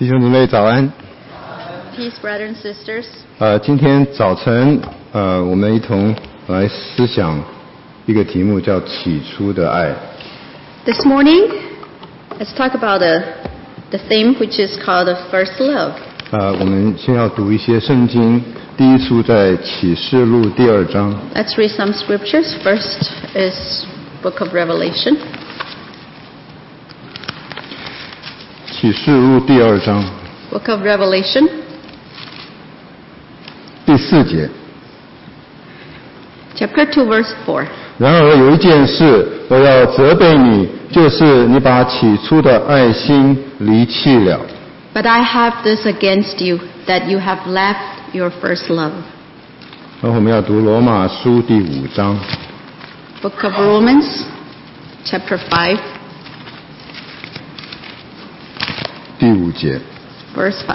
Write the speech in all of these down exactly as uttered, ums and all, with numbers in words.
弟兄姊妹早安。 Peace, brothers and sisters. 呃，今天早晨，呃，我们一同来思想一个题目，叫起初的爱。 This morning, let's talk about the, the theme which is called the first love. 呃，我们先要读一些圣经，第一处在启示录第二章。 Let's read some scriptures. First is Book of Revelation. 启示录第二章 Book of Revelation, 第四节。 chapter two, verse four. 然而有一件事，我要责备你，就是你把起初的爱心离弃了。 But I have this against you, that you have left your first love. 然后我们要读罗马书第五章 Book of Romans, chapter five, 第五节。 verse five.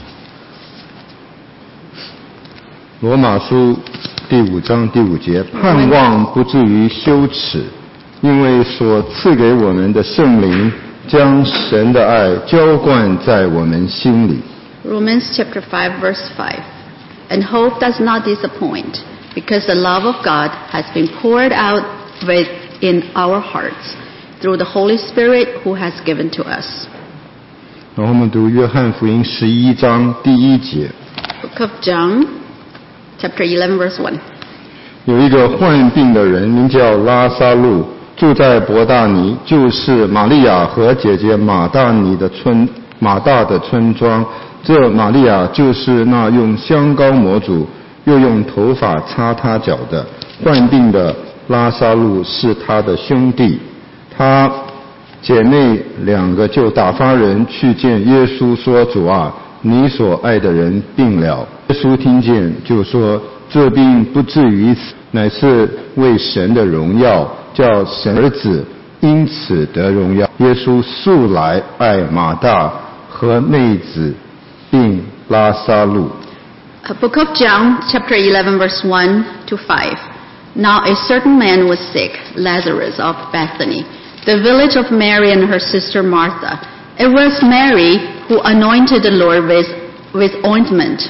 罗马书第五章第五节，盼望不至于羞耻，因为所赐给我们的圣灵将神的爱浇灌在我们心里。 Romans chapter five, verse five. And hope does not disappoint, because the love of God has been poured out within our hearts through the Holy Spirit who has given to us. 然后我们读约翰福音十一章第一节， Book of John, chapter eleven, verse one. 有一个患病的人名叫拉撒路，住在伯大尼，就是玛利亚和姐姐马大尼的村马大的村庄。这玛利亚就是那用香膏抹主，又用头发擦他脚的。患病的拉撒路是他的兄弟，他姐妹两个就打发人去见耶稣，说：主啊，你所爱的人病了。耶稣听见就说：这病不至于死，乃是为神的荣耀，叫神儿子因此得荣耀。耶稣素来爱马大和妹子并拉撒路。 A Book of John, chapter eleven, verse one to five. Now a certain man was sick, Lazarus of Bethany, the village of Mary and her sister Martha. It was Mary who anointed the Lord with, with ointment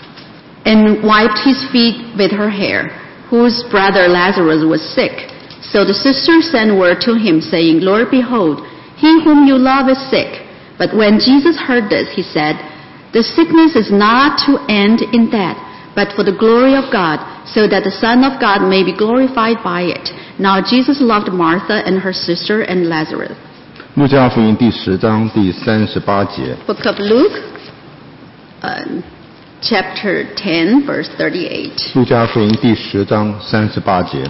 and wiped his feet with her hair, whose brother Lazarus was sick. So the sisters sent word to him, saying, Lord, behold, he whom you love is sick. But when Jesus heard this, he said, the sickness is not to end in death, but for the glory of God, so that the Son of God may be glorified by it. Now Jesus loved Martha and her sister and Lazarus. 路加福音第十章第三十八节。 Book of Luke, uh, chapter ten, verse thirty-eight. 路加福音第十章三十八节。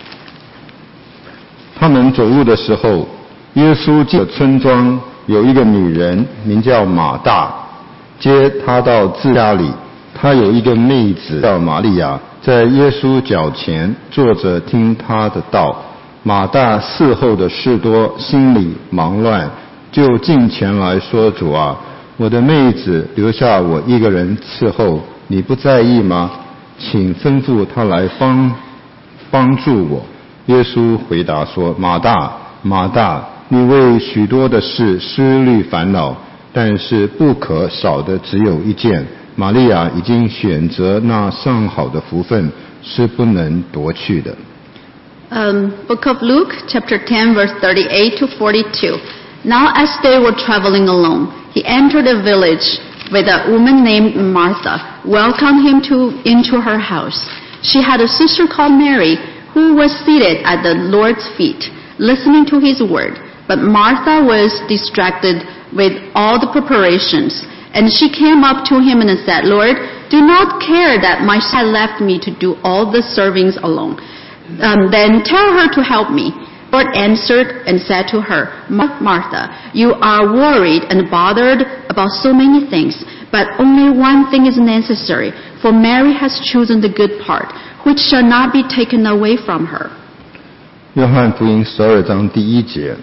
他们走路的时候，耶稣进了村庄，有一个女人名叫马大，接他到自家里。他有一个妹子叫玛利亚，在耶稣脚前坐着听他的道。马大伺候的事多，心里忙乱，就近前来说：主啊，我的妹子留下我一个人伺候，你不在意吗？请吩咐她来帮帮助我。耶稣回答说：马大，马大，你为许多的事思虑烦恼，但是不可少的只有一件。玛利亚已经选择那上好的福分，是不能夺去的。 Um, Book of Luke, chapter ten, verse thirty-eight to forty-two. Now as they were traveling along, he entered a village with a woman named Martha, welcomed him to, into her house. She had a sister called Mary, who was seated at the Lord's feet, listening to his word. But Martha was distracted with all the preparations. And she came up to him and said, Lord, do not care that my son left me to do all the servings alone. Um, then tell her to help me. Lord answered and said to her, Martha, you are worried and bothered about so many things, but only one thing is necessary, for Mary has chosen the good part, which shall not be taken away from her. 约翰福音十二章第一节。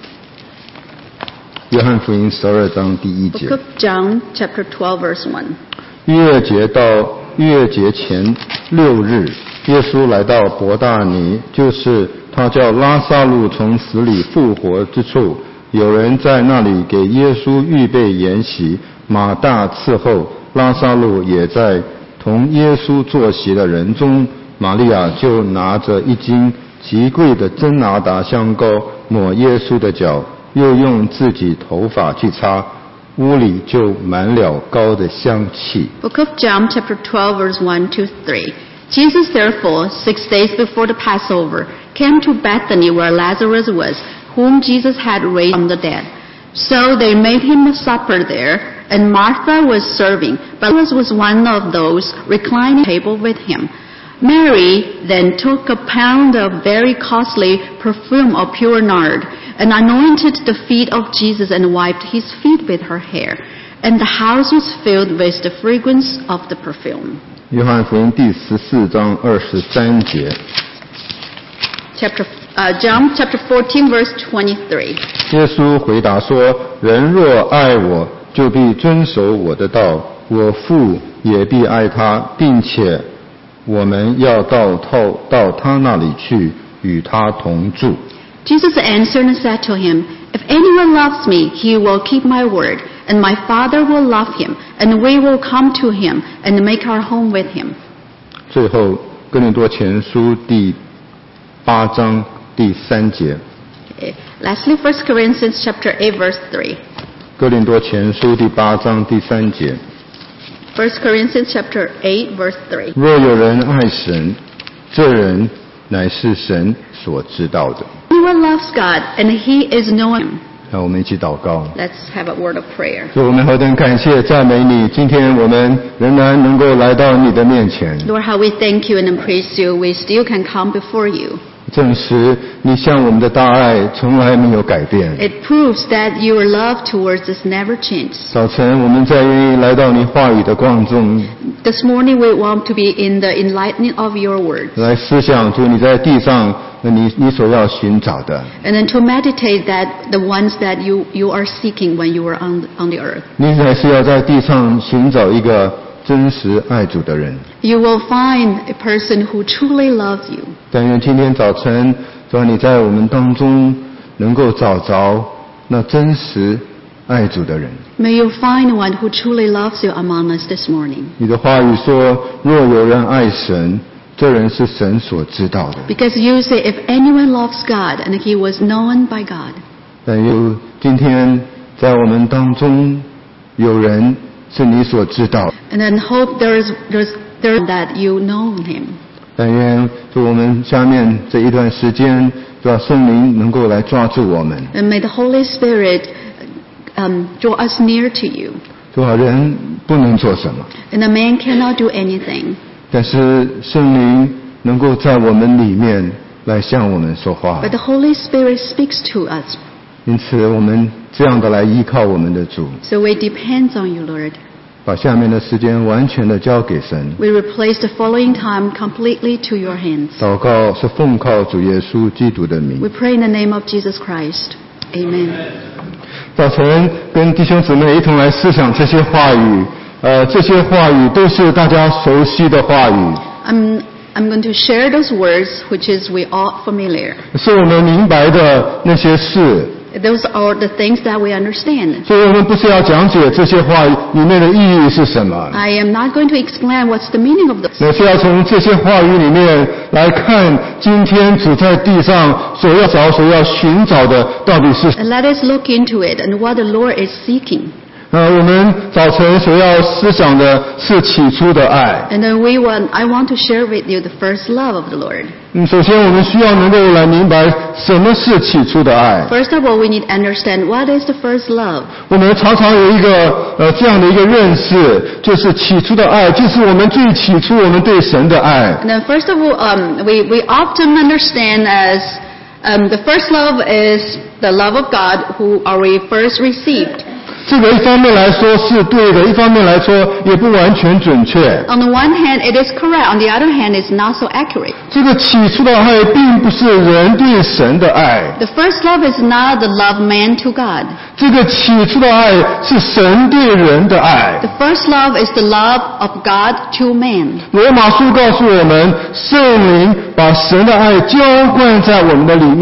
约翰福音十二章第一节。 Book of John, chapter twelve, verse one. 逾越节到逾越节前六日，耶稣来到伯大尼，就是他叫拉撒路从死里复活之处。有人在那里给耶稣预备筵席， 马大伺候，拉撒路也在同耶稣坐席的人中。玛利亚就拿着一斤极贵的真拿达香膏抹耶稣的脚，又用自己头发去擦，屋里就满了膏的香气。 Book of John, chapter twelve, verse one to three. Jesus, therefore, six days before the Passover, came to Bethany where Lazarus was, whom Jesus had raised from the dead. So they made him a supper there, and Martha was serving, but Lazarus was one of those reclining at the table with him. Mary then took a pound of very costly perfume of pure nard, and anointed the feet of Jesus and wiped his feet with her hair. And the house was filled with the fragrance of the perfume. 约翰福音第十四章二十三节。 Chapter, uh, John chapter fourteen, verse twenty-three. 耶稣回答说：人若爱我，就必遵守我的道，我父也必爱他，并且我们要到到到他那里去，与他同住。 Jesus answered and said to him, If anyone loves me, he will keep my word, and my Father will love him, and we will come to him and make our home with him. 最后，哥林多前书第八章第三节。 Okay. Lastly, First Corinthians chapter eight, verse three. 哥林多前书第八章第三节。 First Corinthians chapter eight, verse three. 若有人爱神，这人乃是神所知道的。 Anyone loves God, and he is known. 让我们一起祷告。 Let's have a word of prayer. 主，我们何等感谢赞美你，今天我们仍然能够来到你的面前， Lord, how we thank you and praise you. We still can come before you. 证实你向我们的大爱从来没有改变。 It proves that your love towards us never changed. 早晨，我们再愿意来到你话语的光中， This morning we want to be in the enlightening of your words, 来思想主你在地上你你所要寻找的。 and then to meditate that the ones that you, you are seeking when you are on, on the earth. 你乃是要在地上寻找一个真实爱主的人。 You will find a person who truly loves you. 但愿今天早晨，主你在我们当中能够找着那真实爱主的人。 May you find one who truly loves you among us this morning. 你的话语说，若有人爱神，这人是神所知道的。 Because you say, if anyone loves God, and he was known by God. 但有今天在我们当中有人是你所知道， And then hope there is there's there that you know him. 但愿就我们下面这一段时间，主要圣灵能够来抓住我们。 And may the Holy Spirit um, draw us near to you. 主啊，人不能做什么， And a man cannot do anything. 但是圣灵能够在我们里面来向我们说话。 But the Holy Spirit speaks to us. 因此，我们这样的来依靠我们的主， So we depend on you, Lord. 把下面的时间完全的交给神。 We replace the following time completely to your hands. 祷告是奉靠主耶稣基督的名 We。pray in the name of Jesus Christ. Amen. 早晨跟弟兄姊妹一同来思想这些话语，呃，这些话语都是大家熟悉的话语， I'm I'm going to share those words which is we all familiar. 是我们明白的那些事。 Those are the things that we understand. 所以我们不是要讲解这些话里面的意义是什么， I am not going to explain what's the meaning of those. 而是要从这些话语里面来看，今天主在地上所要找、所要寻找的到底是。 And let us look into it and what the Lord is seeking. 呃，我们早晨所要思想的是起初的爱。 And then we want, I want to share with you the first love of the Lord. 嗯，首先我们需要能够来明白什么是起初的爱。 First of all, we need to understand what is the first love. 我们常常有一个呃这样的一个认识，就是起初的爱，就是我们最起初我们对神的爱。 And then first of all, um, we, we often understand as um, the first love is the love of God who are we first received. 这个一方面来说是对的，一方面来说也不完全准确。 On the one hand, it is correct. On the other hand, it's not so accurate. 这个起初的爱并不是人对神的爱， The first love is not the love man to God. 这个起初的爱是神对人的爱。 The first love is the love of God to man. 罗马书告诉我们，圣灵把神的爱浇灌在我们的里面。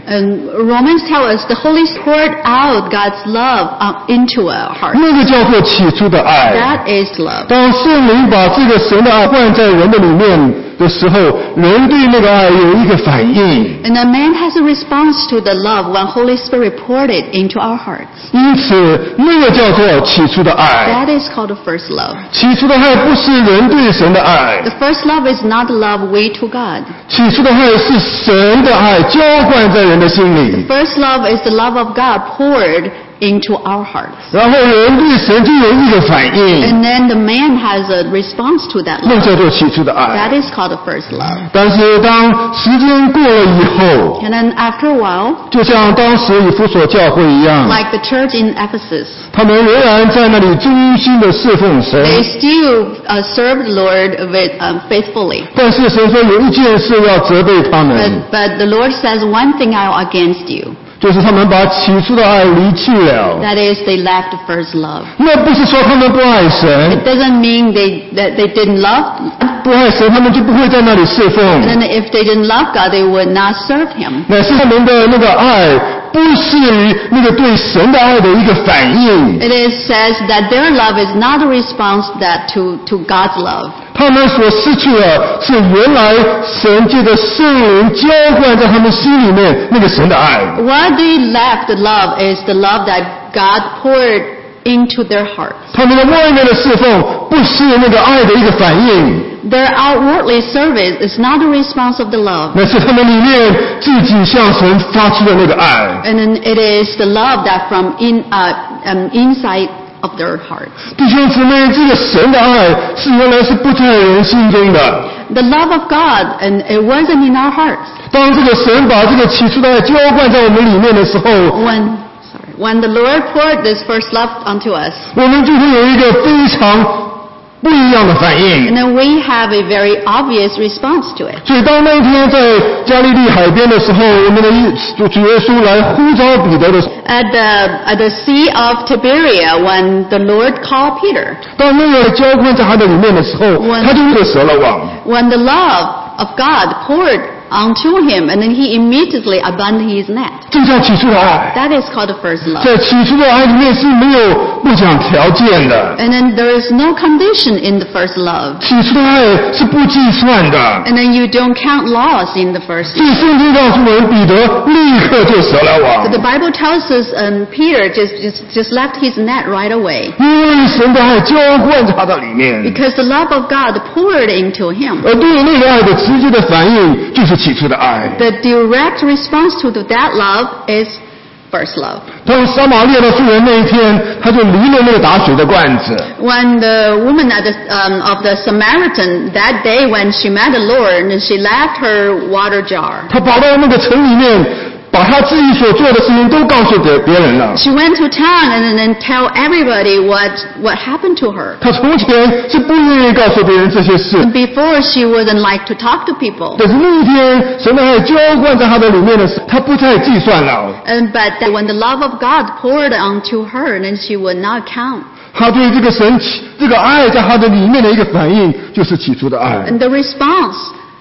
And Romans tell us the Holy Spirit poured out God's love uh, into our hearts. 那个叫做起初的爱。 That is love. 当圣灵把这个神的爱灌在人的里面的时候，人对那个爱有一个反应。 And a man has a response to the love when Holy Spirit poured it into our hearts. 因此，那个叫做起初的爱。 That is called the first love. 起初的爱不是人对神的爱， The first love is not love we to God. 起初的爱是神的爱浇灌在人的心里， First love is the love of God poured into our hearts. 然后人对神就有一个反应， And then the man has a response to that 那 love. 叫做起初的爱。 That is called the first love. 但是当时间过了以后， And then after a while, 就像当时以弗所教会一样， like the church in Ephesus, 他们仍然在那里忠心的侍奉神。 they still uh, serve the Lord with, um, faithfully. 但是神说有一件事要责备他 But, 们， but the Lord says, one thing I am against you. 就是他们把起初的爱离弃了。 That is, they left the first love. 那不是说他们不爱神， It doesn't mean they, that they didn't love. 不爱神他们就不会在那里侍奉。 And then if they didn't love God, they would not serve Him. 乃是他们的那个爱，不是那个对神的爱的一个反应。 It is says that their love is not a response that to, to God's love. 他们所失去的是原来神借着圣灵浇灌在他们心里面那个神的爱。 What they left love is the love that God poured into their hearts. 他们的外面的侍奉不是那个爱的一个反应， Their outwardly service is not a response of the love. 乃是他们里面自己向神发出的那个爱。 And then it is the love that from in, uh, um, inside of their hearts. 弟兄姊妹，这个神的爱是原来是不在人心中的。 The love of God, and it wasn't in our hearts. 当这个神把这个起初的爱浇灌在我们里面的时候， When, sorry, when the Lord poured this first love onto us, 我们就会有一个非常不一样的反应。 and then we have a very obvious response to it. 所以当那一天在加利利海边的时候，我们的主耶稣来呼召彼得的时候， At the, at the Sea of Tiberia, when the Lord called Peter, 当那个浇灌在他的里面的时候，他就会折了网。 when the love of God poured onto him, and then he immediately abandoned his net. 这叫起初的爱。 That is called the first love. 在起初的爱里面是没有不讲条件的， And then there is no condition in the first love. 起初的爱是不计算的。 And then you don't count loss in the first 所以 love. 圣经告诉我们，彼得立刻就折了 So 网， the Bible tells us um, Peter just, just, just left his net right away 因为神的爱浇灌在他的里面， because the love of God poured into him. 而对于那个爱的直接的反应就是起初的爱。 The direct response to that love is first love. 当撒玛利亚的妇人那一天，他就离了那个打水的罐子， When the woman at the, um, of the Samaritan, that day when she met the Lord, and she left her water jar. 他跑到那个城里面，把他自己所做的事情都告诉给别人了。 She went to town and then tell everybody what, what happened to her. 他从前是不愿意告诉别人这些事， Before, she wouldn't like to talk to people. 但是那一天神的爱浇灌在他的里面的时候，他不再计算了。 And, but when the love of God poured onto her, then she would not count. 他对这个神起这个爱在他的里面的一个反应，就是起初的爱。 And the response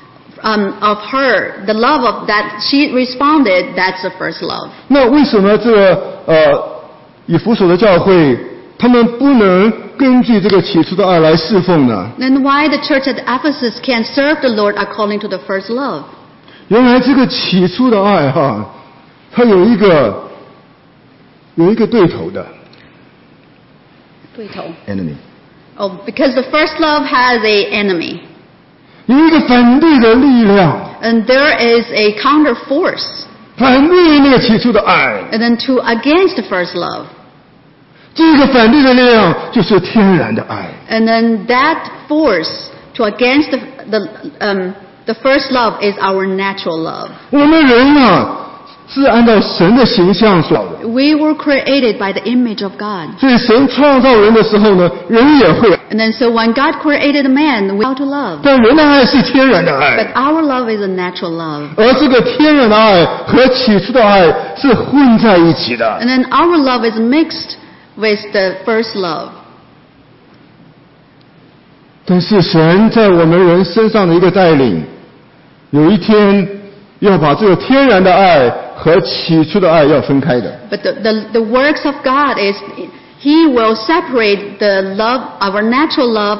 um, of her, the love of that she responded, that's the first love. 那为什么这个呃以弗所的教会，他们不能根据这个起初的爱来侍奉呢？ Then why the church at Ephesus can't serve the Lord according to the first love? 原来这个起初的爱哈，它有一个有一个对头的 enemy， Oh, because the first love has a enemy. 有一个反对的力量， And there is a counter force. 反对那个起初的爱。 And then to against the first love. 这个反对的力量就是天然的爱。 And then that force to against the, the, um, the first love is our natural love. 我们人啊，是按照神的形象造的， We were created by the image of God. 所以神创造人的时候呢，人也会。 And then so when God created man, we how to love. 但人的爱是天然的 But 爱， our love is a natural love. 而这个天然的爱和起初的爱是混在一起的。 And then our love is mixed with the first love. 但是神在我们人身上的一个带领，有一天要把这个天然的爱和起初的爱要分开的。 But the, the, the works of God is He will separate the love, our natural love,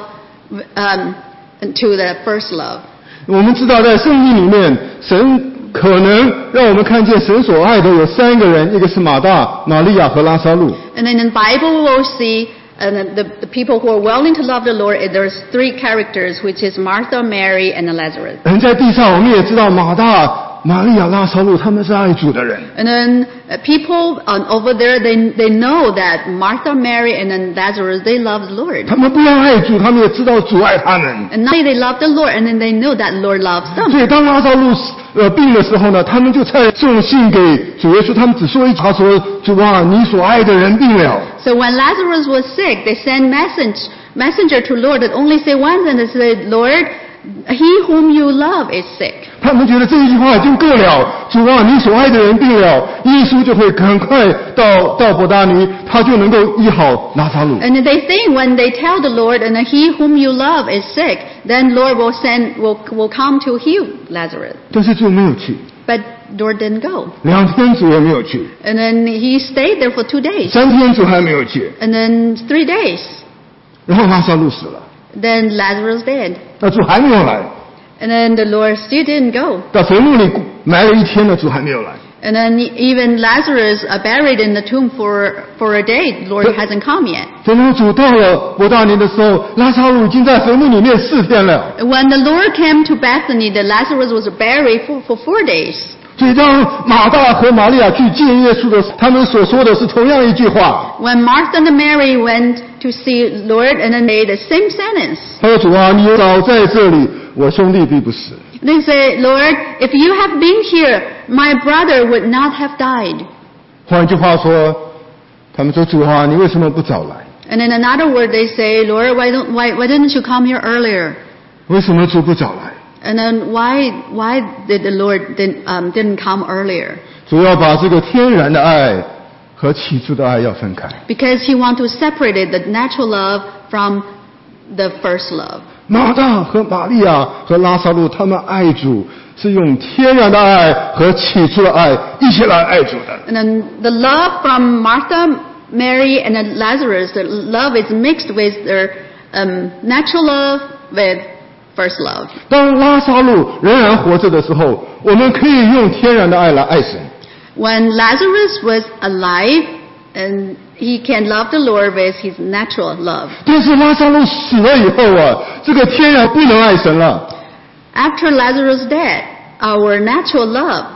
um, to the first love. 我们知道在圣经里面，神可能让我们看见神所爱的有三个人，一个是马大、玛利亚和拉撒路。 And then in the Bible we will see uh, the, the people who are willing to love the Lord, there's three characters, which is Martha, Mary, and Lazarus. 人在地上，我们也知道马大、玛利亚、拉撒路他们是爱主的人。 And then uh, people um, over there, they they know that Martha, Mary, and then Lazarus, they love the Lord. 他们不但爱主，他们也知道主爱他们。 And not only they love the Lord, and then they know that Lord loves 所 them. 以当拉撒路呃病的时候呢，他们就在送信给主耶稣，他们只说一句，他说：“主啊，你所爱的人病了。” So when Lazarus was sick, they sent message messenger to Lord that only say one thing. They said, Lord, he whom you love is sick. 他们觉得这一句话已经够了，主啊，你所爱的人病了，耶稣就会赶快到到伯大尼，他就能够医好拉撒路。 And they think when they tell the Lord, and he whom you love is sick, then Lord will send will will come to heal Lazarus. 但是主没有去， But Lord didn't go. 两天主也没有去， And then he stayed there for two days. 三天主还没有去， And then three days. 然后拉撒路死了， Then Lazarus dead. 那主还没有来， And then the Lord still didn't go. 到坟墓里埋了一天了，主还没有来。 And then even Lazarus uh, buried in the tomb for, for a day. Lord hasn't come yet. 等到主到了伯大尼的时候，拉撒路已经在坟墓里面四天了。 When the Lord came to Bethany, the Lazarus was buried for, for four days. 所以当马大和玛利亚去见耶稣的时候，他们所说的是同样一句话。 When Martha and Mary went to see Lord, and then they the same sentence. 他说：“主啊，你早在这里，我兄弟必不死。” They say, Lord, if you have been here, my brother would not have died. 换一句话说，他们说：“主啊，你为什么不早来？ And in another word, they say, Lord, why don't why why didn't you come here earlier? 为什么主不早来？” And then why why did the Lord didn't um, didn't come earlier? 主要把这个天然的爱和起初的爱要分开。 Because He want to separate the natural love from the first love. 马大和玛利亚和拉撒路，他们爱主是用天然的爱和起初的爱一起来爱主的。 And then the love from Martha, Mary, and then Lazarus, the love is mixed with their um, natural love with first love. 当拉撒路仍然活着的时候，我们可以用天然的爱来爱神。 When Lazarus was alive, and he can love the Lord with his natural love. 但是拉撒路死了以后啊，这个天然不能爱神了。 After Lazarus' death, our natural love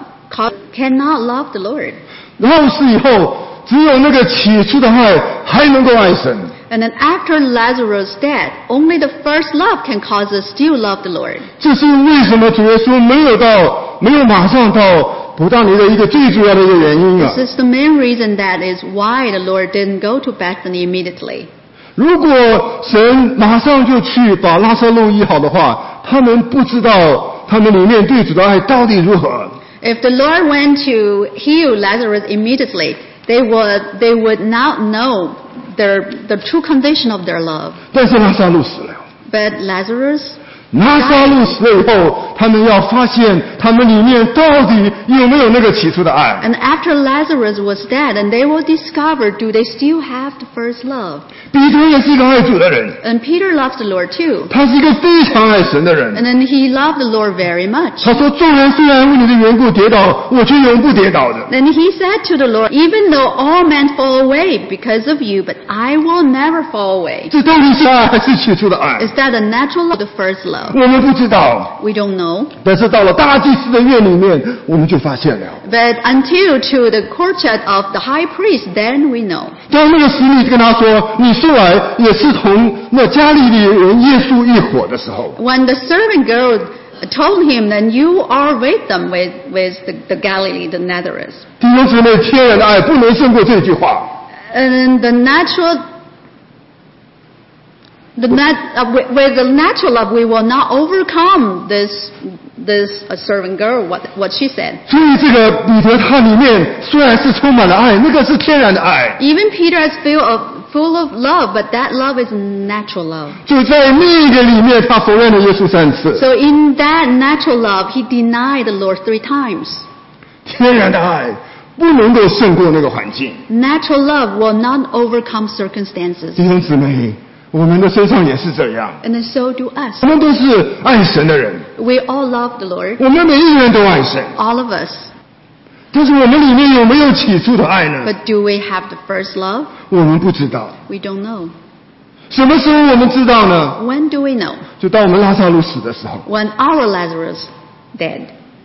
cannot love the Lord. 然后死以后，只有那个起初的爱还能够爱神。 And then after Lazarus' death, only the first love can cause us still love the Lord. 这是为什么主耶稣没有到，没有马上到伯大尼的一个最主要的一个原因啊。 This is the main reason that is why the Lord didn't go to Bethany immediately. 如果神马上就去把拉撒路医好的话，他们不知道他们里面对主的爱到底如何。 If the Lord went to heal Lazarus immediately, they would they would not know their the true condition of their love. 但是拉撒路死了。 But Lazarus, 拉撒路死了以后，他们要发现他们里面到底有没有那个起初的爱。 and after Lazarus was dead, and they will discover, do they still have the first love? 彼得也是一个爱主的人， And Peter loves the Lord too. 他是一个非常爱神的人。 And then he loved the Lord very much. 他说：“众人虽然为你的缘故跌倒，我却永不跌倒的。” Then he said to the Lord, even though all men fall away because of you, but I will never fall away. 这到底是爱还是起初的爱？ Is that the natural love, the first love? 我们不知道。 We don't know. 但是到了大祭司的院里面，我们就发现了。 But until to the courtyard of the high priest, then we know. 当那个使女跟他说：“你素来也是同那加利利人耶稣一伙的时候，” When the servant girl told him, then you are with them, with, with the, the Galilee, the Nazareth. 弟兄姊妹，天然的爱不能胜过这句话。 And the natural, the nat, uh, with, with the natural love, we will not overcome this, this uh, servant girl, what, what she said. 所以这个彼得他里面虽然是充满了爱，那个是天然的爱。 Even Peter is full of, full of love, but that love is natural love. 就在那个里面，他否认了耶稣三次。 So in that natural love, he denied the Lord three times. 天然的爱不能够胜过那个环境。 Natural love will not overcome circumstances. 弟兄姊妹，我们的身上也是这样， And so do us. 我们都是爱神的人， We all love the Lord, 我们每一个人都爱神， all of us. 但是我们里面有没有起初的爱呢？ But do we have the first love? 我们不知道。 We don't know. 什么时候我们知道呢？ When do we know? 就当我们拉萨路死的时候。 When our Lazarus dead.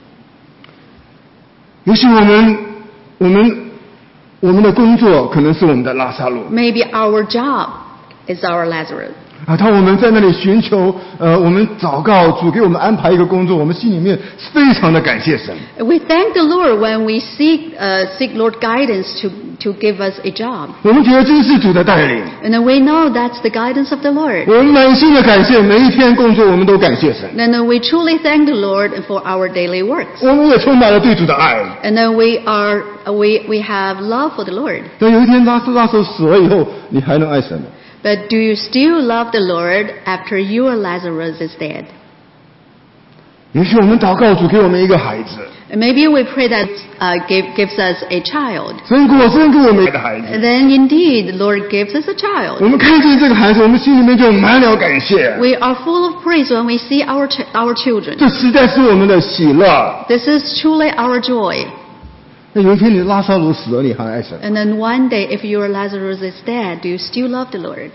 也许我们我们我们的工作可能是我们的拉萨路 Maybe our job is our Lazarus. 啊，当我们在那里寻求，呃，我们祷告，主给我们安排一个工作，我们心里面非常的感谢神。 We thank the Lord when we seek uh, seek Lord guidance to to give us a job. 我们觉得这是主的带领， And we know that's the guidance of the Lord. 我们满心的感谢，每一天工作我们都感谢神， And then we truly thank the Lord for our daily works. 我们也充满了对主的爱。 And then we are we we have love for the Lord. 但有一天拉拉萨路死了以后，你还能爱神吗？ But do you still love the Lord after your Lazarus is dead? 也许我们祷告主给我们一个孩子， And maybe we pray that uh, give, gives us a child. 神果真给我们一个孩子， And then indeed, the Lord gives us a 我 child. 们看见这个孩子，我们心里面就满了感谢。 We are full of praise when we see our ch- our children. 这实在是我们的喜乐。 This is truly our joy. 那有一天你拉萨路死了，你还爱神？ And then one day, if your Lazarus is dead, do you still love the Lord?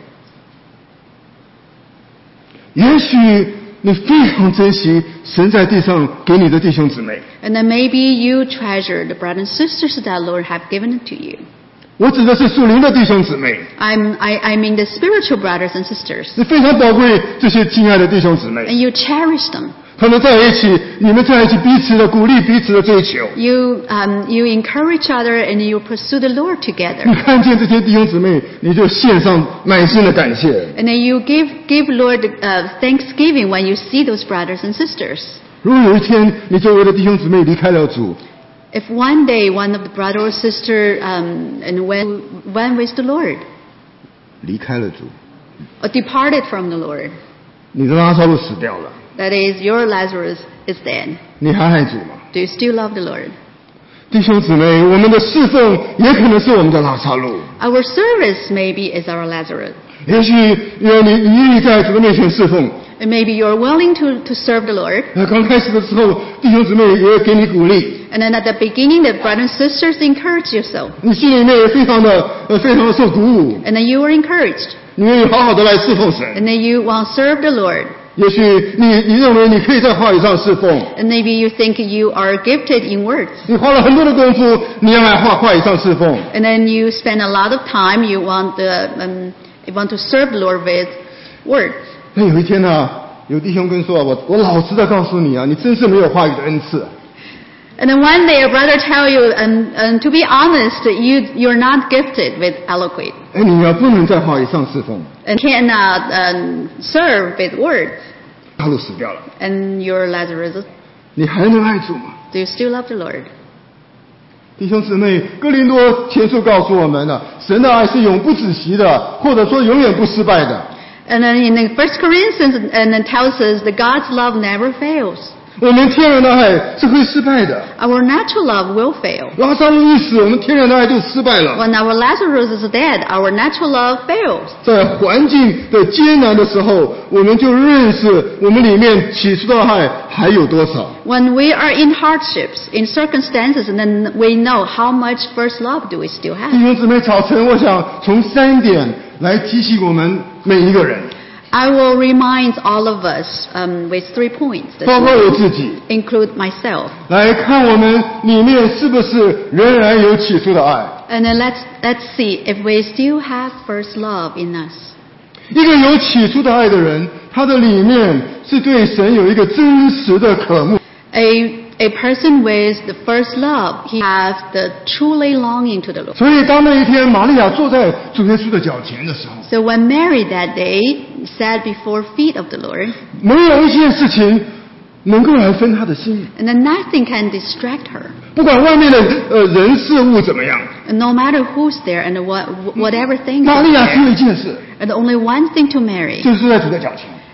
也许你非常珍惜神在地上给你的弟兄姊妹。 And then maybe you treasure the brothers and sisters that Lord have given to you. 我指的是属灵的弟兄姊妹， I'm, I, I mean the spiritual brothers and sisters. 你非常宝贵这些亲爱的弟兄姊妹， And you cherish them. 他们在一起，你们在一起彼此的鼓励，彼此的追求。 You, um, you encourage each other and you pursue the Lord 你 together. 看见这些弟兄姊妹，你就献上满心的感谢。 And then you give, give Lord uh, thanksgiving when you see those brothers and sisters. 如果有一天你周围的弟兄姊妹离开了主， If one day one of the brother or sister um, and went, went with the Lord 离开了主， or departed from the Lord, 你的拉萨路死掉了， that is, your Lazarus is dead, 你还爱主吗？ do you still love the Lord? 弟兄姊妹，我们的侍奉也可能是我们的拉萨路。 Our service maybe is our Lazarus. 也许有你你愿意在主的面前侍奉， And maybe you're willing to, to serve the Lord. 那刚开始的时候，弟兄姊妹也会给你鼓励， And then at the beginning, the brothers and sisters encourage you so. 你心里面也非常的呃非常的受鼓舞， And then you are encouraged. 你愿意好好的来侍奉神。 And then you want to serve the Lord. 也许你你认为你可以在话语上侍奉， And maybe you think you are gifted in words. 你花了很多的功夫，你要来话话语上侍奉。 And then you spend a lot of time, you want, the, um, you want to serve the Lord with words. 那有一天呢、有弟兄跟说：“我我老实的告诉你啊，你真是没有话语的恩赐。” And then one day a brother tell you, um, um, to be honest, you, you're not gifted with eloquence. 哎，你要不能在话语上侍奉， And cannot um, serve with words. 大陆死掉了， And your Lazarus, 你还能爱主吗？ do you still love the Lord? 弟兄姊妹，哥林多前书告诉我们了，神的爱是永不止息的，或者说永远不失败的。 And then in the First Corinthians, and it tells us that God's love never fails. 我们天然的爱是会失败的， Our natural love will fail. 拉萨路一死，我们天然的爱就失败了。 When our Lazarus is dead, our natural love fails. 在环境的艰难的时候，我们就认识我们里面起初的爱还有多少。 When we are in hardships, in circumstances, and then we know how much first love do we still 弟 have. 兄姊妹，早晨我想从三点来提醒我们每一个人， I will remind all of us um, with three points, this 包括我 morning, 自己， include myself. 来看我们里面是不是仍然有起初的爱。 And then let's, let's see if we still have first love in us. 一个有起初的爱的人，他的里面是对神有一个真实的渴慕。 A, a person with the first love, he has the truly longing to the Lord. 所以当那一天玛利亚坐在主耶稣的脚前的时候， So when Mary that day sat before feet of the Lord, 没有一件事情能够来分他的心， and then nothing can distract her. 不管外面的呃人事物怎么样， And no matter who's there and what, whatever thing 玛 is 利亚只有 there, 一件事， and only one thing to Mary, 就是坐在主的脚前。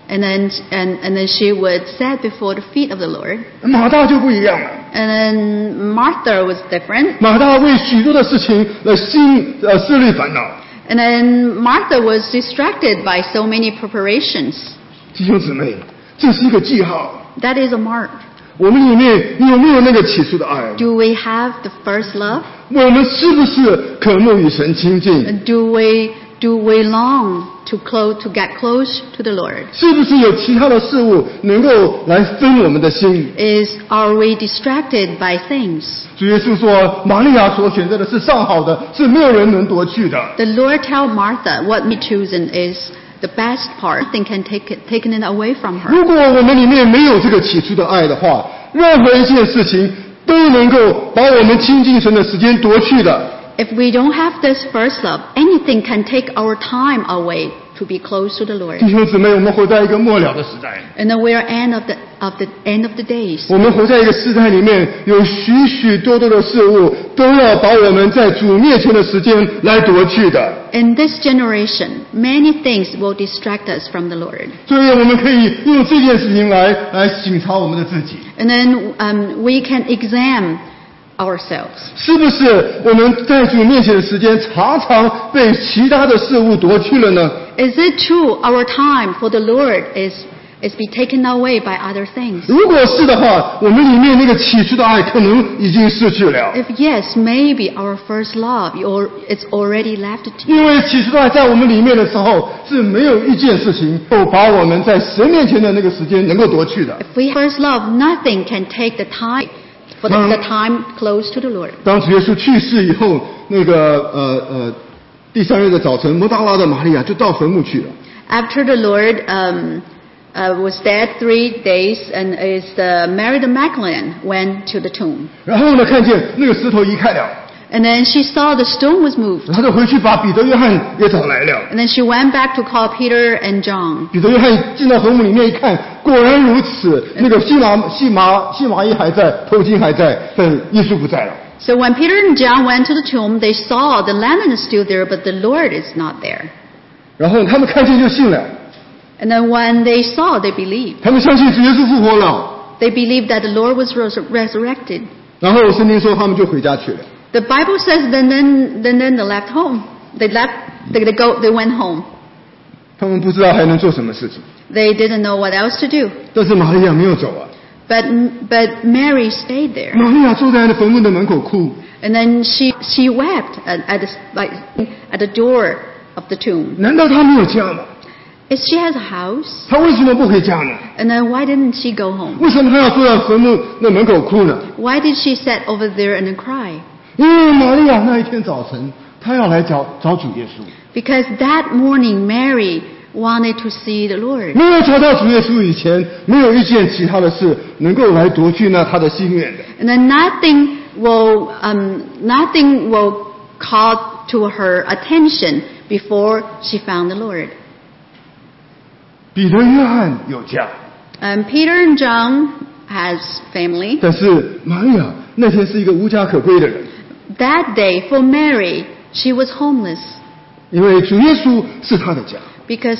And then, and, and then she would sit before the feet of the Lord. 马大就不一样了。 And then Martha was different. 马大为许多的事情呃心呃思虑烦恼。 And then Martha was distracted by so many preparations. 弟兄姊妹，这是一个记号。 That is a mark. 我们里面有没有那个起初的爱？ Do we have the first love? 我们是不是渴慕与神亲近？ Do we, do we long to, close, to get close to the Lord? 是不是有其他的事物能够来分我们的心？ Is, are we distracted by things? 主耶稣说，玛利亚所选择的是上好的，是没有人能夺去的。 The Lord tell Martha what me chosen is the best part. Nothing can take it, taken it away from her. 如果我们里面没有这个起初的爱的话，任何一件事情都能够把我们亲近神的时间夺去的。 If we don't have this first love, anything can take our time away to be close to the Lord. 弟兄姊妹，我们活在一个末了的时代， And then we are end of the, of the end of the days. 我们活在一个时代里面，有许许多多的事物都要把我们在主面前的时间来夺去的。 In this generation, many things will distract us from the Lord. 所以我们可以用这件事情来来省察我们的自己， And then um, we can examine ourselves. 是不是我们在主面前的时间常常被其他的事物夺去了呢？ Is it true our time for the Lord is, is be taken away by other things? 如果是的话，我们里面那个起初的爱可能已经失去了。 If yes, maybe our first love, or it's already left to you. 因为起初的爱在我们里面的时候，是没有一件事情够把我们在神面前的那个时间能够夺去的。 If we first love, nothing can take the time for the, the time close to the Lord. 当主耶稣去世以后，那个呃呃第三日的早晨，摩大拉的玛利亚就到坟墓去了。 After the Lord um, uh, was dead three days, and is uh, Mary the Magdalene went to the tomb. 然后呢，看见那个石头移开了， And then she saw the stone was moved. 他就回去把彼得、约翰也找来了。 And then she went back to call Peter and John. 彼得、约翰进到坟墓里面一看，果然如此，那个细麻细麻细麻衣还在，头巾还在，但耶稣不在了。 So when Peter and John went to the tomb, they saw the lantern is still there, but the Lord is not there. 然后他们看见就信了， And then when they saw, they believed. 他们相信主耶稣复活了。 They believed that the Lord was res- resurrected. 然后圣经说他们就回家去了。 The Bible says then then then, then they left home. They left. They, they go. They went home. 他们不知道还能做什么事情， They didn't know what else to do. 但是玛利亚没有走啊。 But but Mary stayed there. 玛利亚坐在那坟墓的门口哭， And then she she wept at, at the like at the door of the tomb. 难道她没有家吗？ If she has a house, 她为什么不回家呢？ and then why didn't she go home? 为什么她要坐在坟墓的门口哭呢？ Why did she sit over there and then cry? 因为玛利亚那一天早晨，她要来找找主耶稣， Because that morning Mary wanted to see the Lord. 没有找到主耶稣以前，没有一件其他的事能够来夺去那她的心愿的。 And then nothing will um, nothing will call to her attention before she found the Lord. 彼得、约翰有家， Um, Peter and John has family. 但是玛利亚那天是一个无家可归的人， That day for Mary, she was homeless 因为主耶稣是她的家。 because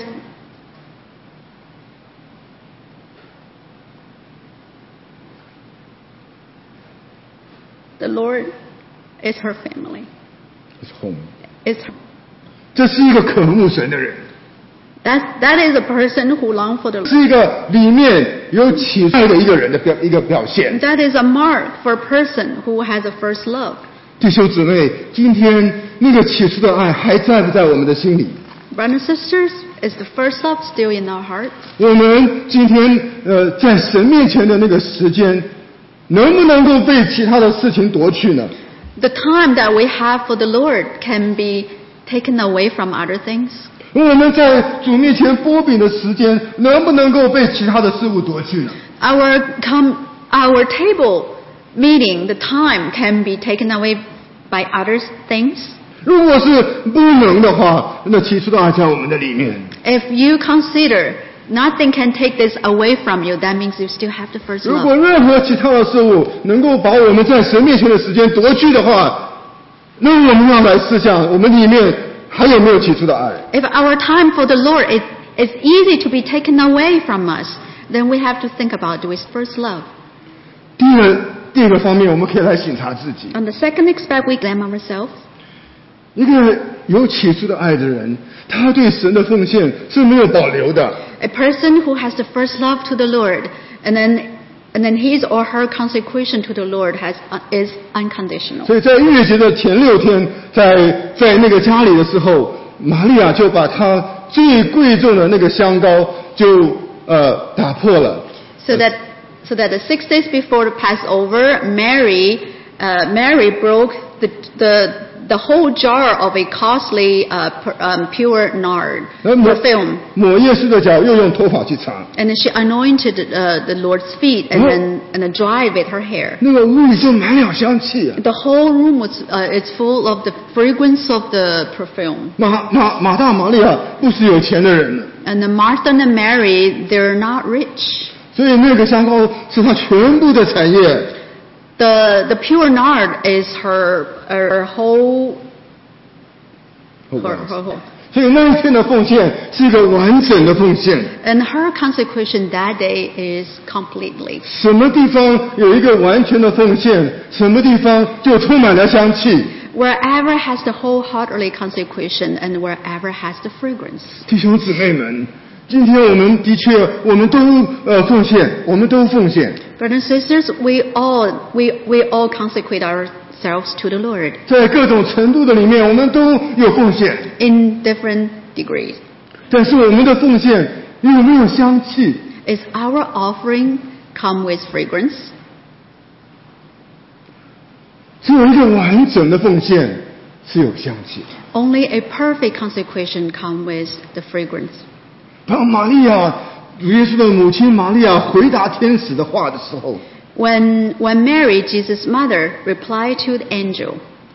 the Lord is her family. It's home. Is her. 这是一个渴慕神的人， That that is a person who longs for the Lord. 是一个里面有起爱的一个人的表一个表现。 That is a mark for a person who has a first love. 弟兄姊妹，今天那个起初的爱还在不在我们的心里？ Brothers and sisters, is the first love still in our hearts? 我们今天呃在神面前的那个时间，能不能够被其他的事情夺去呢？ The time that we have for the Lord can be taken away from other things. 我们在主面前波饼的时间，能不能够被其他的事物夺去呢？ Our come, our table meeting, the time can be taken away by other things. 如果是不能的话，那起初的爱在我们的里面。 If you consider nothing can take this away from you, that means you still have the first 如果 love. 任何其他的事物能够把我们在神面前的时间夺去的话，那我们要来思想，我们里面还有没有起初的爱？ If our time for the Lord is it's easy to be taken away from us, then we have to think about do we first love. 第二第二个方面，我们可以来省察自己。 On the second aspect, we examine ourselves. 一个有起初的爱的人，他对神的奉献是没有保留的。 A person who has the first love to the Lord, and then and then his or her consecration to the Lord has uh, is unconditional. 所以在逾越节的前六天，在在那个家里的时候，玛利亚就把她最贵重的那个香膏就呃打破了。 So that so that the six days before the Passover, Mary uh, Mary broke the the the whole jar of a costly uh, per, um, pure nard 然后抹 perfume, 抹耶稣的脚，又用头发去擦， and then she anointed uh, the Lord's feet, and Oh. then and then dried with her hair. 那个屋里就满了香气啊。 The whole room was uh, it's full of the fragrance of the perfume. 马马马大玛利亚不是有钱的人， And then Martha and Mary, they're not rich. 所以那个香膏是她全部的产业。 The the pure nard is her her whole her, her whole. 所以那一天的奉献是一个完整的奉献。 And her consecration that day is completely. 什么地方有一个完全的奉献，什么地方就充满了香气。 Wherever has the wholeheartedly consecration and wherever has the fragrance. 弟兄姊妹们，今天我们的确，我们都呃奉献，我们都奉献。 Brothers and sisters, we all we we all consecrate ourselves to the Lord 在各种程度的里面，我们都有奉献。 in different degrees. 但是我们的奉献有没有香气？ Is our offering come with fragrance? 只有一个完整的奉献是有香气的。 Only a perfect consecration come with the fragrance. 当玛利亚主耶稣的母亲玛利亚回答天使的话的时候， When when Mary, Jesus' mother, replied to the angel,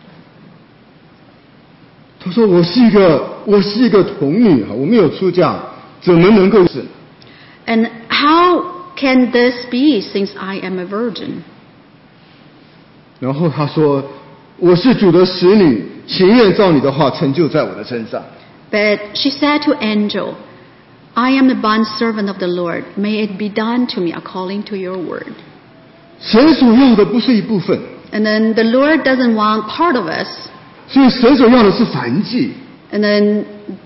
她说：“我是一个，我是一个童女啊，我没有出嫁，怎么能够是？” and how can this be since I am a virgin? 然后她说：“我是主的使女，情愿照你的话成就在我的身上。” But she said to angel, I am the bondservant of the Lord. May it be done to me according to your word. 神所要的不是一部分， And then the Lord doesn't want part of us. 所以神所要的是燔祭 And then,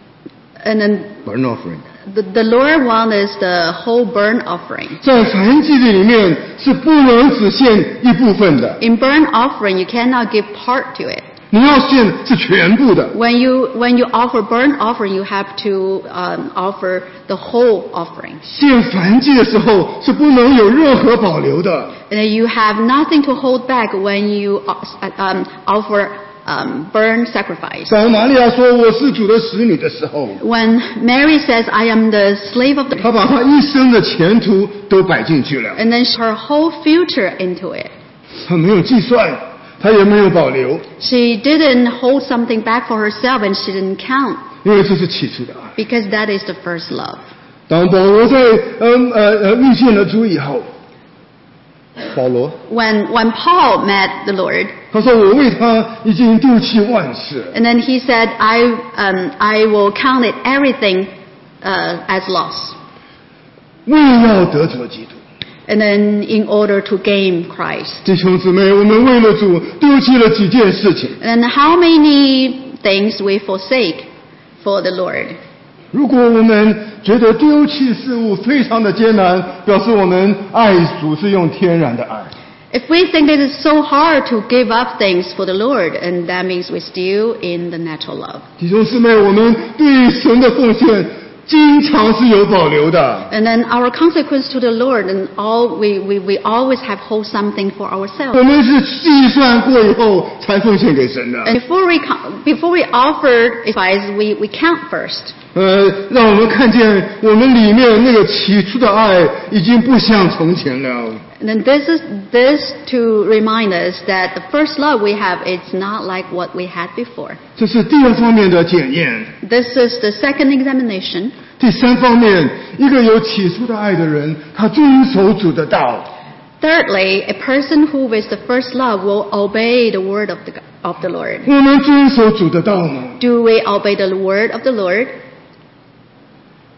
and then （burnt offering）。 the, the Lord wants us the whole burnt offering. 在燔祭的里面是不能只献一部分的， In burnt offering, you cannot give part to it. 你要献是全部的。 When you when you offer burnt offering, you have to um, offer the whole offering. 献燔祭的时候是不能有任何保留的。 And you have nothing to hold back when you uh, um, offer um, burnt sacrifice. 当玛利亚说我是主的使女的时候， When Mary says, I am the slave of the 她把她一生的前途都摆进去了， and then her whole future into it. 她没有计算，她也没有保留， She didn't hold something back for herself and she didn't count 因为这是起初的爱。 because that is the first love. 当保罗在嗯呃呃遇见了主以后，保罗 When when Paul met the Lord, 他说我为他已经丢弃万事， and then he said, I um, I will count it everything uh, as loss. 为要得着基督。 And then in order to gain Christ. 弟兄姊妹，我们为了主丢弃了几件事情。 And how many things we forsake for the Lord? 如果我们觉得丢弃事物非常的艰难，表示我们爱主是用天然的爱。 If we think it is so hard to give up things for the Lord, and that means we're still in the natural love. 弟兄姊妹，我们对神的奉献经常是有保留的。 And then our consequence to the Lord, and all we, we, we always have hold something for ourselves. 我们是计算过以后才奉献给神的。 And before we co- before we offer sacrifice, we, we count first. 呃，让我们看见我们里面那个起初的爱已经不像从前了。 And then this is this to remind us that the first love we have it's not like what we had before. 这是第二方面的检验。 This is the second examination. 第三方面，一个有起初的爱的人，他遵守主的道。 Thirdly, a person who with the first love will obey the word of the of the Lord. 我们遵守主的道吗？ Do we obey the word of the Lord?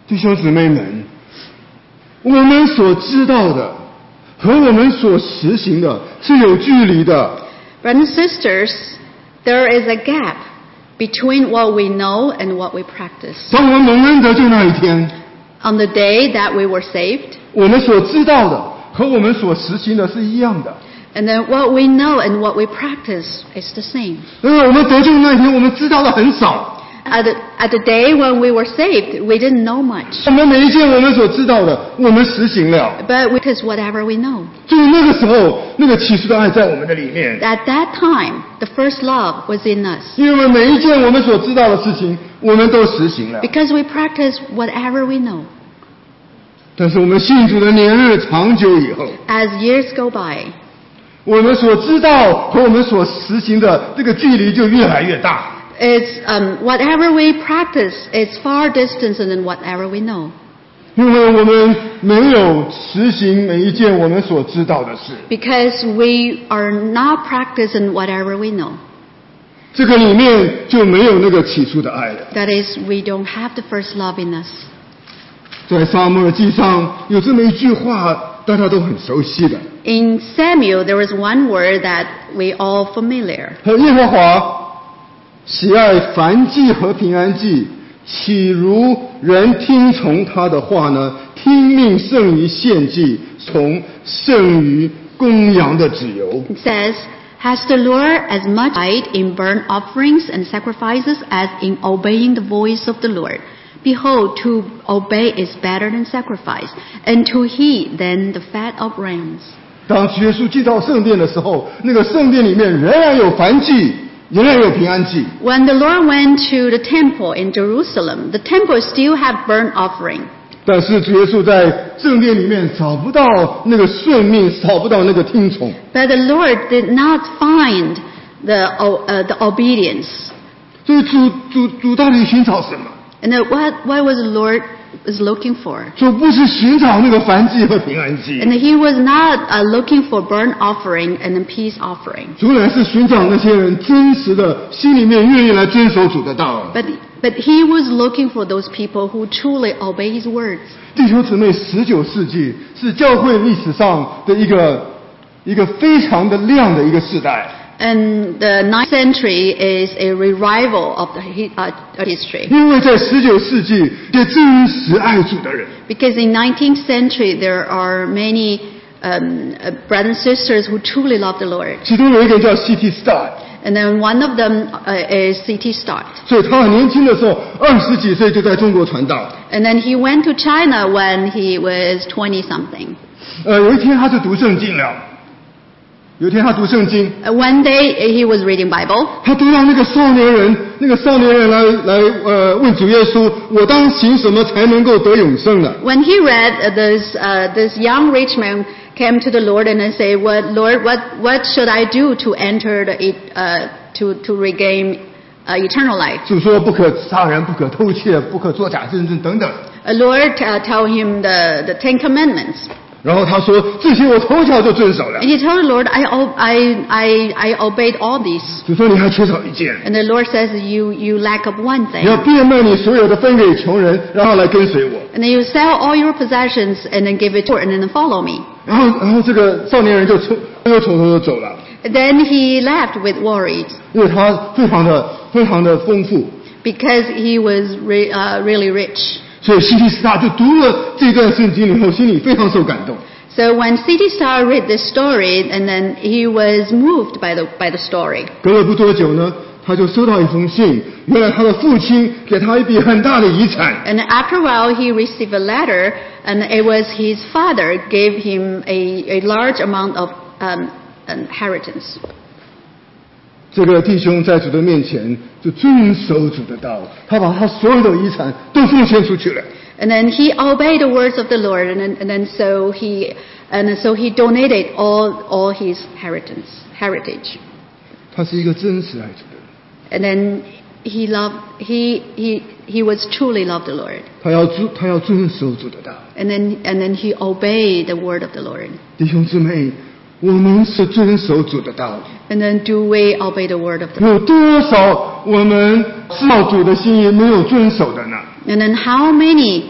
弟兄姊妹们，我们所知道的和我们所实行的是有距离的。 Brothers and sisters, there is a gap between what we know and what we practice. 当我们蒙恩得救那一天， On the day that we were saved, 我们所知道的和我们所实行的是一样的。 and then what we know and what we practice is the same. 因为我们得救那一天，我们知道的很少。 At the, at the day when we were saved, we didn't know much. 我们每一件我们所知道的，我们实行了。 But we practice whatever we know. 就是那个时候，那个起初的爱在我们的里面。 At that time, the first love was in us. 因为我们每一件我们所知道的事情，我们都实行了。 Because we practice whatever we know. 但是我们信主的年日长久以后， As years go by, 我们所知道和我们所实行的这个距离就越来越大。 it's um, whatever we practice, it's far distant than whatever we know. 因为我们没有实行每一件我们所知道的事， Because we are not practicing whatever we know. 这个里面就没有那个起初的爱了。 That is, we don't have the first love in us. 在撒母耳记上有这么一句话，大家都很熟悉的： In Samuel, there is one word that we all familiar. 和耶和华喜爱燔祭和平安祭，岂如人听从他的话呢？听命胜于献祭，从胜于公羊的脂油。 It says, Has the Lord as much delight in burnt offerings and sacrifices as in obeying the voice of the Lord? Behold, to obey is better than sacrifice, and to heed than the fat of rams. 当主耶稣进到圣殿的时候，那个圣殿里面仍然有燔祭，仍然有平安祭。 When the Lord went to the temple in Jerusalem, the temple still had burnt offering. 但是主耶稣在圣殿里面找不到那个顺命，找不到那个听从。 But the Lord did not find the, uh, the obedience. 所以主主主到底寻找什么？ And then what, what was the Lord was looking for? 主不是寻找那个燔祭和平安祭， And he was not uh, looking for burnt offering and a peace offering. 主乃是寻找那些人真实的心里面愿意来遵守主的道。 But, but he was looking for those people who truly obey his words. 弟兄姊妹，十九世纪是教会历史上的一个一个非常的亮的一个时代。 And the ninth century is a revival of the hi- uh, history. 因为在十九世纪，这真实爱主的人， Because in nineteenth century there are many um, uh, brothers and sisters who truly love the Lord. 其中有一个人叫 C T Star， And then one of them uh, is C T Stott. 所以他很年轻的时候，二十几岁就在中国传道。 And then he went to China when he was twenty something. 呃，有一天他就读圣经了。有一天他读圣经， Uh, one day uh, he was reading Bible. 他读到那个少年人，那个少年人来来呃问主耶稣：“我当行什么才能够得永生呢？” When he read uh, this, uh, this young rich man came to the Lord and say, "What Lord, what what should I do to enter the it, uh, to to regain uh, eternal life?" 主说：“不可杀人，不可偷窃，不可作假见证等等。” The Lord uh, told him the the Ten Commandments. 然后他说：“这些我从小就遵守了。 And he told the Lord, I, o- I, I, I obeyed all these. ” 主说：“你还缺少一件， And the Lord says, you, you lack of one 你要 thing. 变卖你所有的分给穷人，然后来跟随我。” And then you sell all your possessions and then give it to her and then follow me. 然后，然后这个少年人就从又从头就走了， And then he left with worries 因为他非常的非常的丰富， because he was re, uh, really rich. 所以西提斯大就读了这段圣经以后，心里非常受感动。 So when C T Star read this story, and then he was moved by the, by the story. 隔了不多久呢，他就收到一封信，原来他的父亲给他一笔很大的遗产。 And after a while, he received a letter, and it was his father gave him a, a large amount of um, inheritance. 这个弟兄在主的面前就遵守主的道，他把他所有的遗产都奉献出去了。 And then he obeyed the words of the Lord, and then, and then so he and so he donated all all his inheritance heritage. 他是一个真实爱主的人， And then he loved he he he was truly loved the Lord. 他要遵他要遵守主的道。 And then and then he obeyed the word of the Lord. 弟兄姊妹，我们是遵守主的道。 And then do we obey the word of the Lord? 有多少我们知道主的心意没有遵守的呢？ And then how many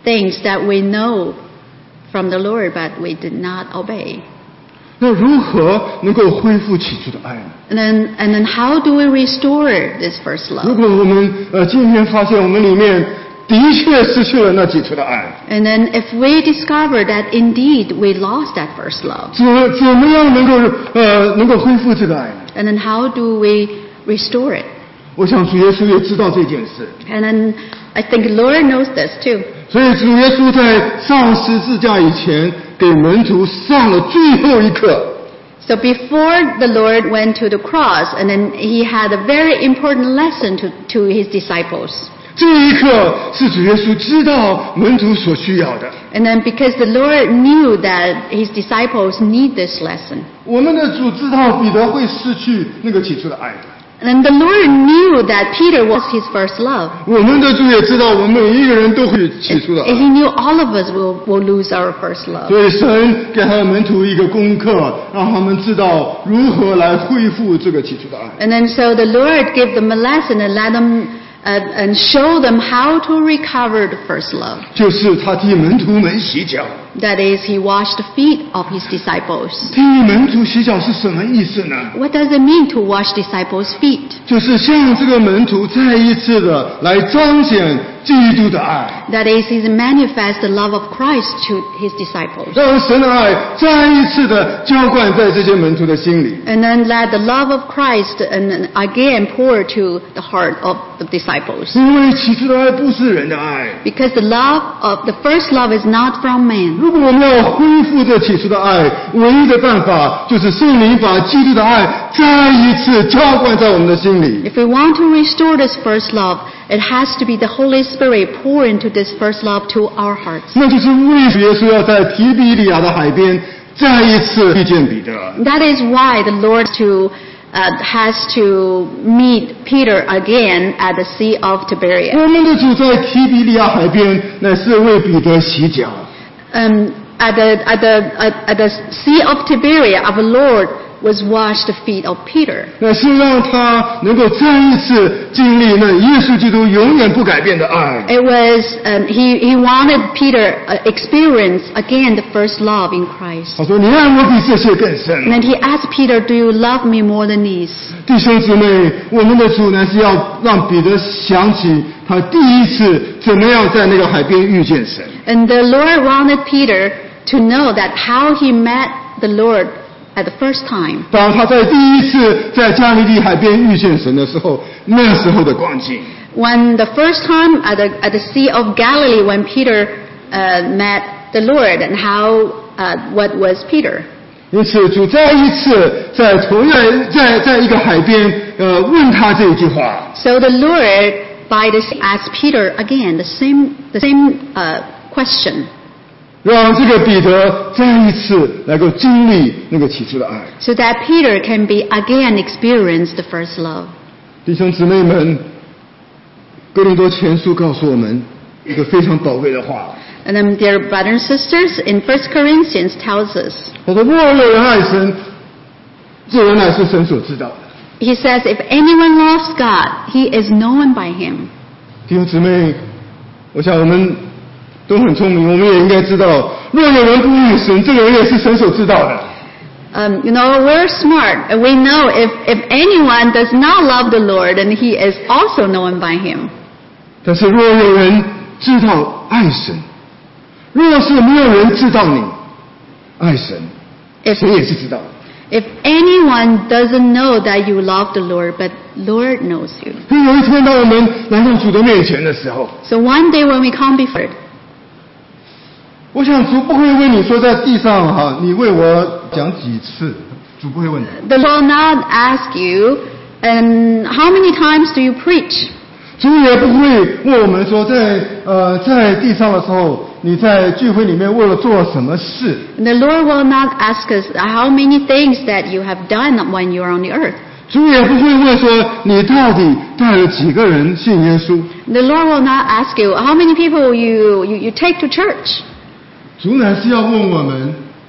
things that we know from the Lord, but we did not obey. 那如何能够恢复起初的爱呢？ And then, and then how do we restore this first 如 love? 果我们呃今天发现我们里面的确失去了那起初的爱， And then if we discover that indeed we lost that first love, 怎怎么样能够呃能够恢复这个爱呢？ and then how do we restore it? 我想主耶稣也知道这件事， And then I think the Lord knows this too. 所以主耶稣在上十字架以前，给门徒上了最后一课。 So before the Lord went to the cross, and then he had a very important lesson to, to his disciples. 这一刻是主耶稣知道门徒所需要的。 And then because the Lord knew that his disciples need this lesson. 我们的主知道彼得会失去那个起初的爱的。 And then the Lord knew that Peter was his first love. 我们的主也知道我们每一个人都会有起初的 And 爱。 he knew all of us will, will lose our first love. 所以神给他的门徒一个功课，让他们知道如何来恢复这个起初的爱。 And then so the Lord gave them a lesson and let them uh, and show them how to recover the first love. 就是他替门徒们洗脚。 That is, he washed the feet of his disciples. 替门徒洗脚是什么意思呢？ What does it mean to wash disciples' feet? 就是向这个门徒再一次的来彰显基督的爱， That is, he manifests the love of Christ to his disciples. 让神的爱再一次的浇灌在这些门徒的心里。 And then let the love of Christ and then again pour to the heart of the disciples. 因为起初的爱不是人的爱。 Because the love of the first love is not from man. 如果我们要恢复这起初的爱，唯一的办法就是圣灵把基督的爱再一次浇灌在我们的心里。 If we want to restore this first love, it has to be the Holy Spirit pour into this first love to our hearts. 那就是为主耶稣要在提比利亚的海边再一次遇见彼得。 That is why the Lord to, uh, has to meet Peter again at the Sea of Tiberias. 我们的主在提比利亚海边乃是为彼得洗脚。 Um, at the at the at, at the Sea of Tiberias, our Lord was washed the feet of Peter. 那是让他能够再一次经历那耶稣基督永远不改变的爱。 It was um, he he wanted Peter uh, experience again the first love in Christ. 他说：“你爱我比这些更深。 And then he asked Peter, "Do you love me more than these?" ” 弟兄姊妹，我们的主呢是要让彼得想起他第一次怎么样在那个海边遇见神。 And the Lord wanted Peter to know that how he met the Lord at the first time. 当他在第一次在加利利海边遇见神的时候，那时候的光景。 When the first time at the at the Sea of Galilee, when Peter uh, met the Lord, and how uh, what was Peter? 因此，主再一次在同样在在一个海边，呃，问他这一句话。 So the Lord by this asked Peter again the same the same uh, question. 让这个彼得再一次能够经历那个起初的爱。 So that Peter can be again experience the first love. 弟兄姊妹们，哥林多前书告诉我们一个非常宝贵的话。 And then, dear brothers and sisters, in First Corinthians tells us, 他说：“若有人爱神，这人乃是神所知道的。 he says, if anyone loves God, he is known by him. ” 弟兄姊妹，我想我们都很聪明，我们也应该知道，若有人不爱神，这个人也是神所知道的。 Um, you know, we're smart, and we know if, if anyone does not love the Lord, then he is also known by him. 但是若有人知道爱神，若是没有人知道你爱神， If, 谁也是知道的。 if anyone doesn't know that you love the Lord, but Lord knows you. 所以有一天，当我们来到主的面前的时候， So one day when we come before, 我想主不会问你说在地上哈，你为我讲几次，主不会问的。 the Lord will not ask you, and how many times do you preach? 主也不会问我们说在呃在地上的时候，你在聚会里面为了做什么事。 The Lord will not ask us how many things that you have done when you are on the earth. 主也不会问说你到底带了几个人信耶稣。 The Lord will not ask you how many people you, you, you take to church. 主乃是要问我们，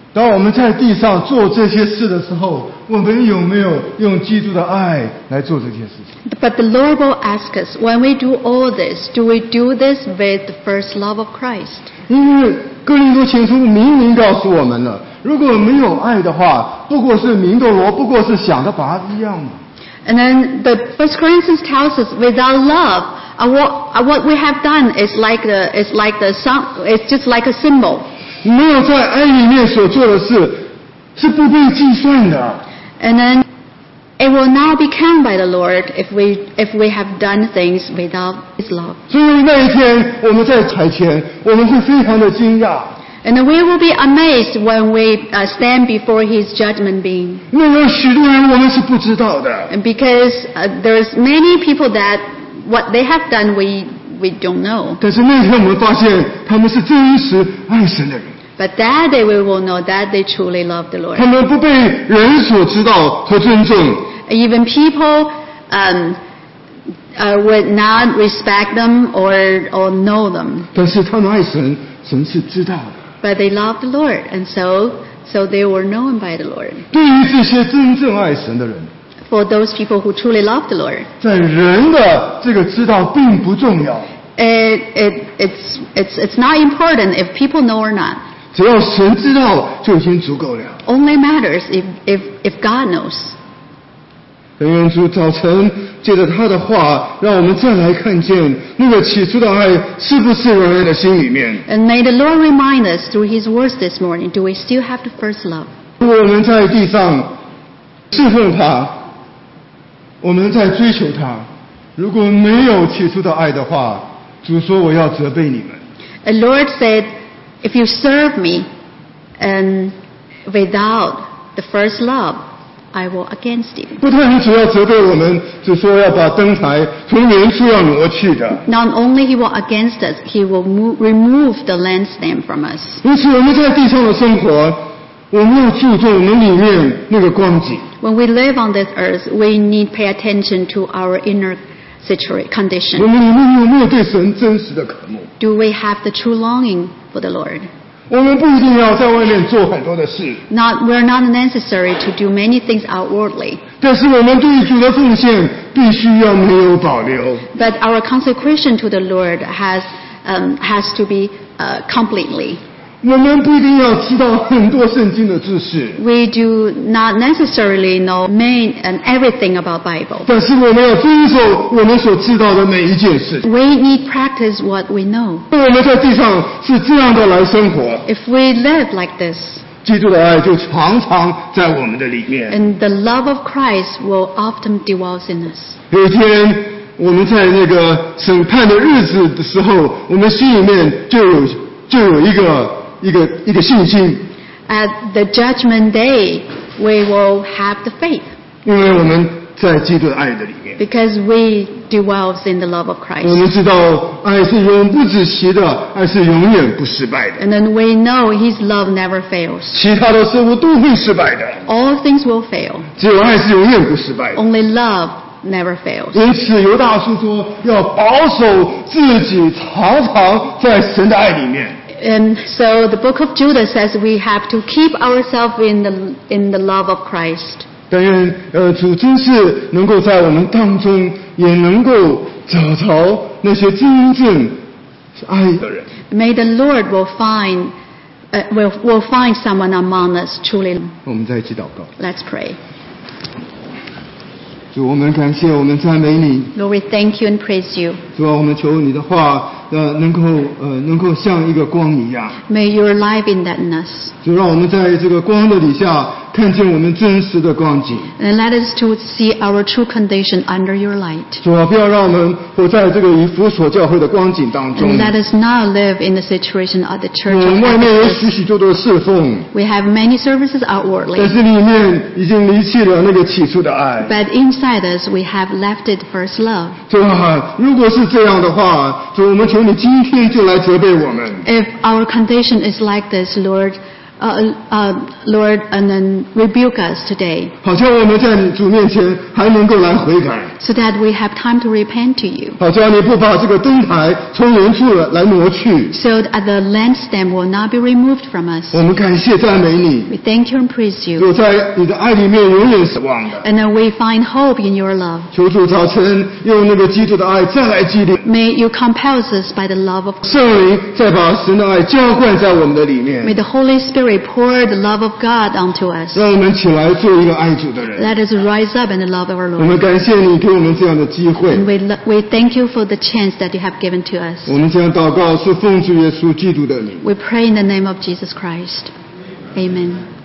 当我们在地上做这些事的时候，我们有没有用基督的爱来做这些事情？ But the Lord will ask us, when we do all this, do we do this with the first love of Christ? 因为哥林多前书明明告诉我们了，如果没有爱的话，不过是明斗罗，不过是响的拔一样嘛。 And then the First Corinthians tells us, without love, uh, what, uh, what we have done is like the, is like the sum, it's just like a symbol. 没有在爱里面所做的事，是不被计算的。 And then it will not be counted by the Lord if we, if we have done things without His love. 所以那一天我们在台前，我们会非常的惊讶。 And then we will be amazed when we uh, stand before His judgment being. 因为有许多人我们是不知道的。 And because uh, there's many people that what they have done we, we don't know. 但是那天我们发现他们是真实爱神的人。 But that day we will know that they truly love the Lord. 他们不被人所知道和尊重。 Even people um, uh, would not respect them or, or know them. 但是他们爱神，神是知道的。 But they love the Lord, and so, so they were known by the Lord. 对于这些真正爱神的人， For those people who truly love the Lord, 在人的这个知道并不重要， it, it, it's, it's, it's not important if people know or not. 只要神知道就已经足够了。 Only matters if, if, if God knows. 但愿主早晨借着他的话，让我们再来看见那个起初的爱是不是人的心里面。 And may the Lord remind us through His words this morning, do we still have the first love? 如果我们在地上侍奉他，我们在追求他，如果没有起初的爱的话，主说我要责备你们。 The Lord said, if you serve me and without the first love, I will against you. 不但是主要责备我们，主说要把灯台从原处要挪去的。 Not only He will against us, He will move, remove the lampstand from us. 因此我们在地上的生活，我们要注重我们里面那个光景。 When we live on this earth, we need pay attention to our inner situation 我 condition. 们里面有没有对神真实的渴慕？ Do we have the true longing for the Lord? 我们不一定要在外面做很多的事， Not, we're not necessary to do many things outwardly, 但是我们对主的奉献必须要没有保留。 but our consecration to the Lord has, um, has to be uh, completely. 我们不一定要知道很多圣经的知识， We do not necessarily know main and everything about Bible. 但是我们要遵守我们所知道的每一件事。 We need practice what we know. 我们在地上是这样的来生活， If we live like this, 基督的爱就常常在我们的里面。 and the love of Christ will often dwells in us. 有一天我们在那个审判的日子的时候，我们心里面就有就有一个一个一个信心， At the judgment day, we will have the faith 因为我们在基督的爱的里面。 because we dwells in the love of 我 Christ. 们知道爱是永不止息的，爱是永远不失败的。 And then we know His love never fails. 其他的事物都会失败的， All things will fail. 只有爱是永远不失败的。 Only love never fails. 因此，犹大书说要保守自己，常常在神的爱里面。 And so the book of Judah says we have to keep ourselves in the, in the love of Christ. 但愿呃主真是能够在我们当中，也能够找着那些真正爱的人。 May the Lord will find, uh, will, will find someone among us truly. 我们在一起祷告。 Let's pray. 主，我们感谢，我们赞美你。 Lord, we thank you and praise you. 主啊，我们求你的话，呃，能够呃，能够像一个光一样。 May your life in that in us. 主，让我们在这个光的底下，看见我们真实的光景。 And let us to see our true condition under your light. 主啊，不要让我们活在这个以弗所教会的光景当中。 And let us not live in the situation of the 我 church 们 of 外面有 Ephesus. 许许多多的侍奉， We have many services 但 outwardly, 是里面已经离弃了那个起初的爱。 but inside us we have left it first love. 主啊，如果是这样的话，主，我们求你今天就来责备我们。 If our condition is like this, Lord, uh, uh, Lord, and then rebuke us today, 好像我们在你主面前还能够来悔改， so that we have time to repent to you, 好像你不把这个灯台从原处来挪去。 so that the lampstand will not be removed from us. 我们感谢赞美你， We thank you and praise you, 有在你的爱里面永远失望的。 and then we find hope in your love. 求主早晨用那个基督的爱再来激励， May you compel us by the love of 圣灵再把神的爱浇灌在我们的里 May 面， the Holy Spirit pour the love of God onto us. 让我们起来做一个爱主的人。 Let us rise up and love our 我们 Lord. 感谢你给我们这样的机会， And we, lo- we thank you for the chance that you have given to us. 我们这样祷告是奉主耶稣基督的名。 We pray in the name of Jesus Christ. Amen.